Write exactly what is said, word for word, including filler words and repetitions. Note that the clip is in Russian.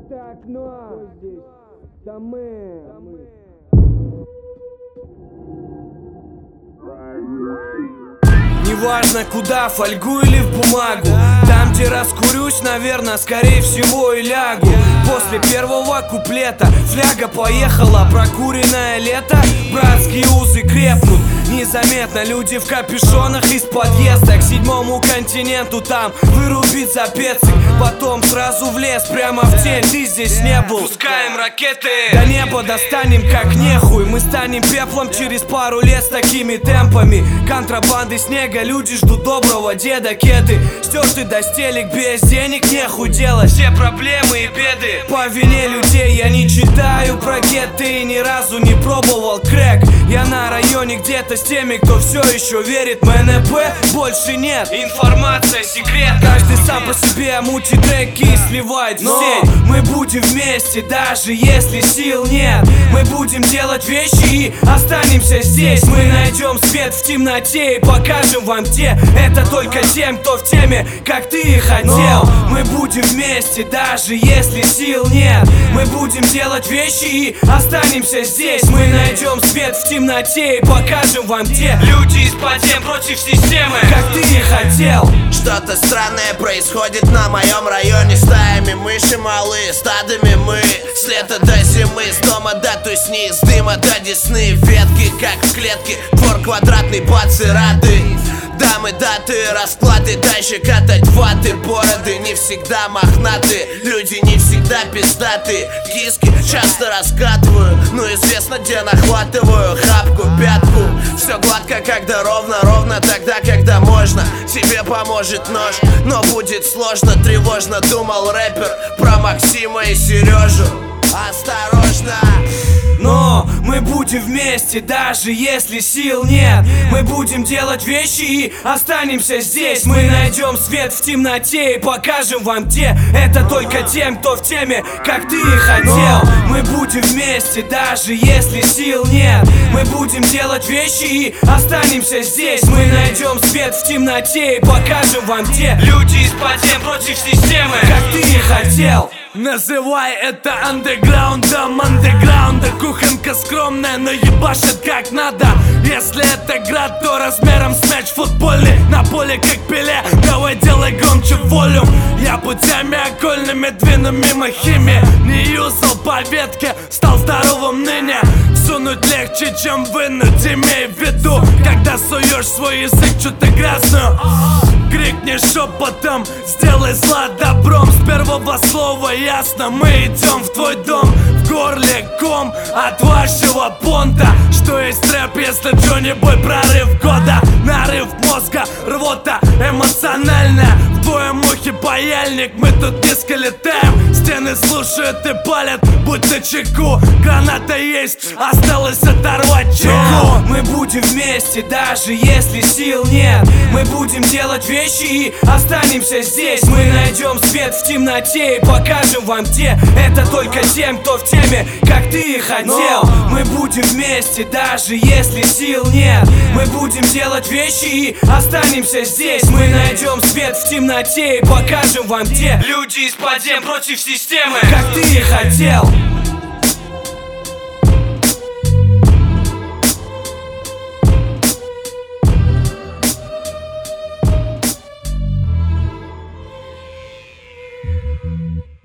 Это окно здесь. Там мы. Неважно куда, фольгу или в бумагу. Там, где раскурюсь, наверное, скорее всего и лягу. После первого куплета фляга поехала. Прокуренное лето, братские узы крепнут незаметно. Люди в капюшонах из подъезда к седьмому континенту. Там вырубить за пецик, потом сразу в лес, прямо в тень. Ты здесь не был. Пускаем ракеты, до неба достанем как нехуй. Мы станем пеплом через пару лет с такими темпами. Контрабанды снега, люди ждут доброго деда. Кеды стерты до стелек, без денег нехуй делать. Все проблемы и беды по вине людей. Я не читаю про гетты и ни разу не пробовал крэк. Я на районе где-то с теми, кто все еще верит. МНП больше нет, информация секрет. Каждый сам по себе мутит треки и сливает в сеть. Мы будем вместе, даже если сил нет. Мы будем делать вещи и останемся здесь. Мы найдем свет в темноте и покажем вам где. Это только тем, кто в теме, как ты и хотел. Мы будем вместе, даже если сил нет. Мы будем делать вещи и останемся здесь. Мы найдем свет в темноте и покажем вам где. Люди из-под земли против системы, как ты и хотел. Что-то странное происходит на моем районе. Стаями мыши малые, стадами мы. С лета до зимы, с дома до тусни, с дыма до десны. Ветки, как в клетке, двор квадратный, бацы рады. Дамы, даты, расклады, дальше катать ваты. Бороды не всегда мохнаты, люди не всегда пиздаты. Киски часто раскатываю, ну известно где нахватываю. Хапку, пятку, все гладко, когда ровно. Ровно тогда, когда можно. Тебе поможет нож, но будет сложно, тревожно. Думал рэпер про Максима и Сережу. Осторожно! Но мы будем вместе, даже если сил нет. Мы будем делать вещи и останемся здесь. Мы найдем свет в темноте и покажем вам где. Это только тем, кто в теме, как ты и хотел. Мы будем вместе, даже если сил нет. Мы будем делать вещи и останемся здесь. Мы найдем свет в темноте и покажем вам где. Люди из-под земли против системы, как ты и хотел. Называй это андеграундом, андеграунда. Кухонка скромная, но ебашит как надо. Если это град, то размером с мяч футбольный. На поле как Пеле, давай делай громче волюм. Я путями окольными двину мимо химии. Не юзал по ветке, стал здоровым ныне. Сунуть легче, чем вынуть, имей в виду. Когда суешь свой язык, что-то грязную, крикни шепотом, сделай зла добром. С первого слова ясно, мы идем в твой дом. В горле ком от вашего понта. Что есть рэп, если Джонни Бой прорыв года? Нарыв мозга, рвота эмоциональная. В твоем ухе паяльник, мы тут низко летаем. Стены слушают и палят, будь начеку. Граната есть, осталось оторвать чеку. Мы будем вместе, даже если сил нет. Мы будем делать вещи и останемся здесь. Мы найдем свет в темноте и покажем вам где. Это только тем, кто в теме, как ты и хотел. Мы будем вместе, даже если сил нет. Мы будем делать вещи и останемся здесь. Мы найдем свет в темноте и покажем вам где. Люди из-под земли против системы, как ты и хотел. Thank you.